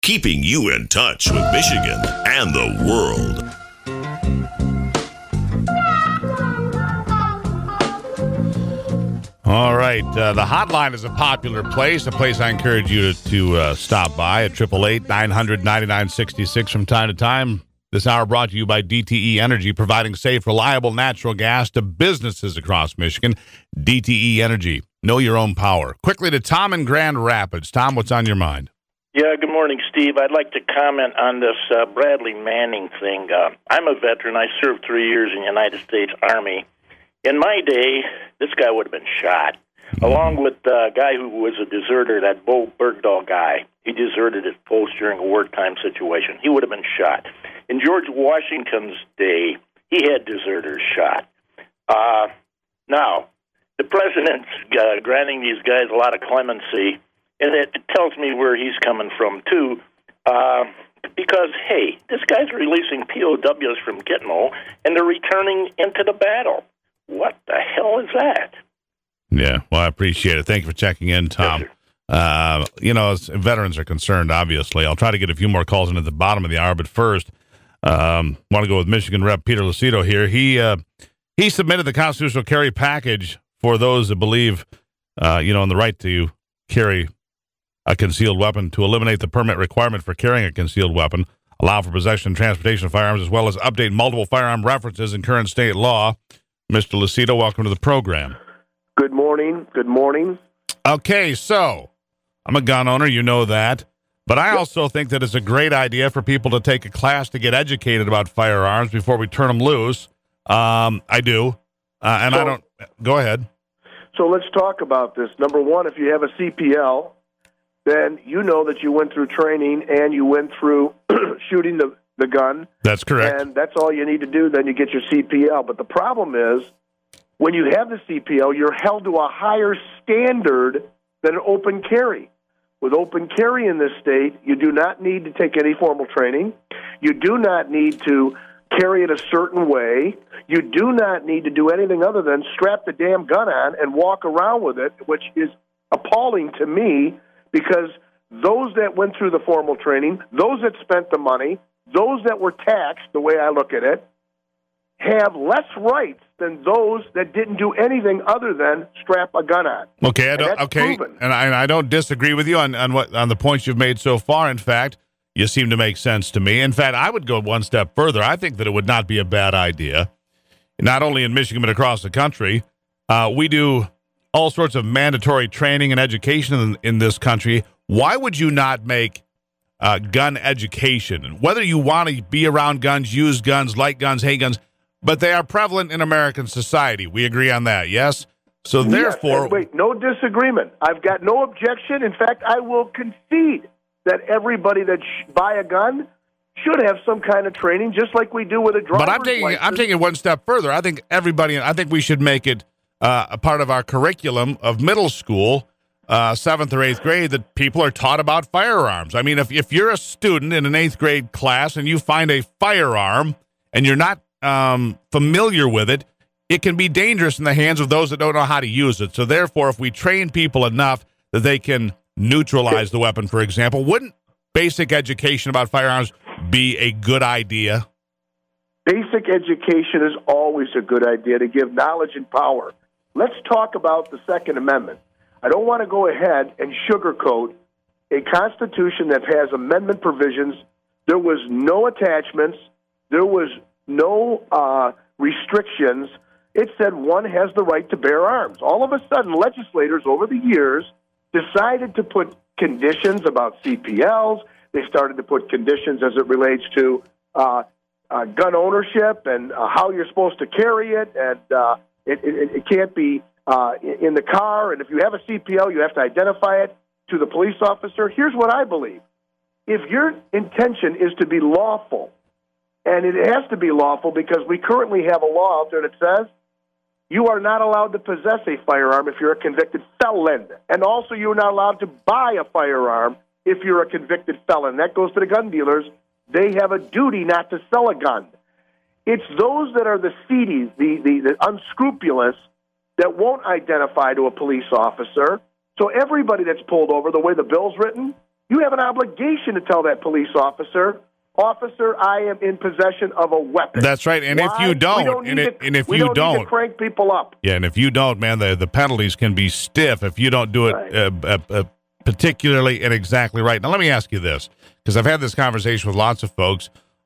keeping you in touch with Michigan and the world. All right. The hotline is a popular place, a place I encourage you to stop by at 888-900-9966 from time to time. This hour brought to you by DTE Energy, providing safe, reliable natural gas to businesses across Michigan. DTE Energy, know your own power. Quickly to Tom in Grand Rapids. Tom, what's on your mind? Yeah, good morning, Steve. I'd like to comment on this Bradley Manning thing. I'm a veteran. I served 3 years in the United States Army. In my day, this guy would have been shot, along with the guy who was a deserter, that Bo Bergdahl guy. He deserted his post during a wartime situation. He would have been shot. In George Washington's day, he had deserters shot. Now, the president's granting these guys a lot of clemency, and it tells me where he's coming from, too, because, hey, this guy's releasing POWs from Gitmo, and they're returning into the battle. What the hell is that? Yeah, well, I appreciate it. Thank you for checking in, Tom. Yes, as veterans are concerned, obviously. I'll try to get a few more calls in at the bottom of the hour, but first, want to go with Michigan Rep. Peter Lucido here. He submitted the constitutional carry package for those that believe, in the right to carry a concealed weapon, to eliminate the permit requirement for carrying a concealed weapon, allow for possession and transportation of firearms, as well as update multiple firearm references in current state law. Mr. Lucido, welcome to the program. Good morning. Good morning. Okay, so I'm a gun owner, you know that, but I also think that it's a great idea for people to take a class to get educated about firearms before we turn them loose. I do, and I don't. Go ahead. So let's talk about this. Number one, if you have a CPL, then you know that you went through training and you went through shooting the gun. That's correct. And that's all you need to do, then you get your CPL. But the problem is, when you have the CPL, you're held to a higher standard than open carry. With open carry in this state, you do not need to take any formal training. You do not need to carry it a certain way. You do not need to do anything other than strap the damn gun on and walk around with it, which is appalling to me, because those that went through the formal training, those that spent the money, those that were taxed, the way I look at it, have less rights than those that didn't do anything other than strap a gun on. Okay, proven. And I don't disagree with you on the points you've made so far. In fact, you seem to make sense to me. In fact, I would go one step further. I think that it would not be a bad idea, not only in Michigan but across the country. We do all sorts of mandatory training and education in this country. Why would you not make gun education, whether you want to be around guns, use guns, like guns, hate guns, but they are prevalent in American society. We agree on that, yes? So therefore... Yes, wait, no disagreement. I've got no objection. In fact, I will concede that everybody that buy a gun should have some kind of training, just like we do with a driver's license. I'm taking it one step further. I think we should make it a part of our curriculum of middle school, 7th or 8th grade, that people are taught about firearms. I mean, if you're a student in an 8th grade class and you find a firearm and you're not familiar with it, it can be dangerous in the hands of those that don't know how to use it. So therefore, if we train people enough that they can neutralize the weapon, for example, wouldn't basic education about firearms be a good idea? Basic education is always a good idea to give knowledge and power. Let's talk about the Second Amendment. I don't want to go ahead and sugarcoat a Constitution that has amendment provisions. There was no attachments. There was no restrictions. It said one has the right to bear arms. All of a sudden, legislators over the years decided to put conditions about CPLs. They started to put conditions as it relates to gun ownership and how you're supposed to carry it, and it can't be in the car. And if you have a CPL, you have to identify it to the police officer. Here's what I believe. If your intention is to be lawful, and it has to be lawful because we currently have a law out there that says you are not allowed to possess a firearm if you're a convicted felon. And also you're not allowed to buy a firearm if you're a convicted felon. That goes to the gun dealers. They have a duty not to sell a gun. It's those that are the seedies, the unscrupulous, that won't identify to a police officer. So everybody that's pulled over, the way the bill's written, you have an obligation to tell that police officer, "Officer, I am in possession of a weapon." That's right. And Why? if you don't, we don't need if you don't need to crank people up. Yeah, and if you don't, man, the penalties can be stiff if you don't do it particularly and exactly right. Now, let me ask you this, because I've had this conversation with lots of folks.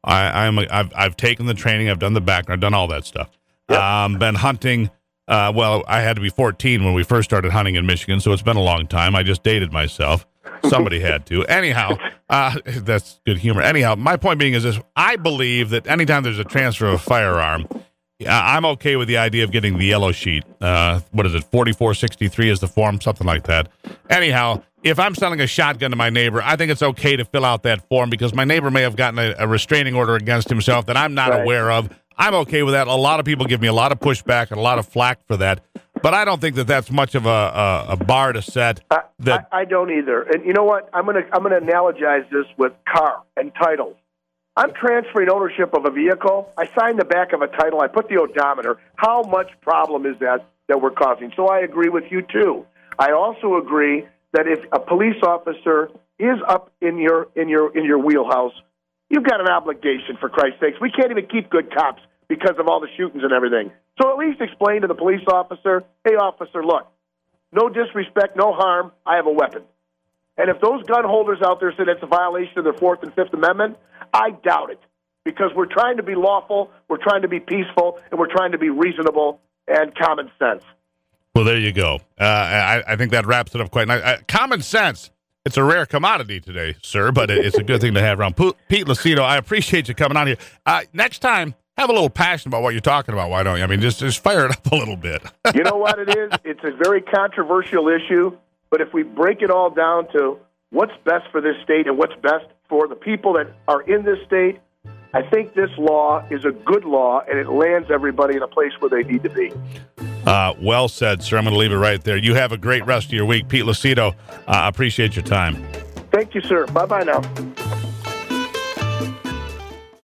I've taken the training, I've done the background, done all that stuff. Yep. Been hunting. Well, I had to be 14 when we first started hunting in Michigan, so it's been a long time. I just dated myself. Somebody had to. Anyhow, that's good humor. Anyhow, my point being is this: I believe that anytime there's a transfer of a firearm, I'm okay with the idea of getting the yellow sheet. What is it? 4463 is the form, something like that. Anyhow, if I'm selling a shotgun to my neighbor, I think it's okay to fill out that form because my neighbor may have gotten a restraining order against himself that I'm not aware of. I'm okay with that. A lot of people give me a lot of pushback and a lot of flack for that, but I don't think that that's much of a bar to set. I don't either. And you know what? I'm gonna analogize this with car and titles. I'm transferring ownership of a vehicle. I sign the back of a title. I put the odometer. How much problem is that we're causing? So I agree with you too. I also agree that if a police officer is up in your wheelhouse, you've got an obligation, for Christ's sakes. We can't even keep good cops because of all the shootings and everything. So at least explain to the police officer, "Hey, officer, look, no disrespect, no harm. I have a weapon." And if those gun holders out there say that's a violation of their Fourth and Fifth Amendment, I doubt it, because we're trying to be lawful, we're trying to be peaceful, and we're trying to be reasonable and common sense. Well, there you go. I think that wraps it up quite nice. Common sense. It's a rare commodity today, sir, but it's a good thing to have around. Pete Lucido, I appreciate you coming on here. Next time, have a little passion about what you're talking about. Why don't you? I mean, just fire it up a little bit. You know what it is? It's a very controversial issue, but if we break it all down to what's best for this state and what's best for the people that are in this state, I think this law is a good law, and it lands everybody in a place where they need to be. Well said, sir. I'm going to leave it right there. You have a great rest of your week. Pete Lucido, appreciate your time. Thank you, sir. Bye-bye now.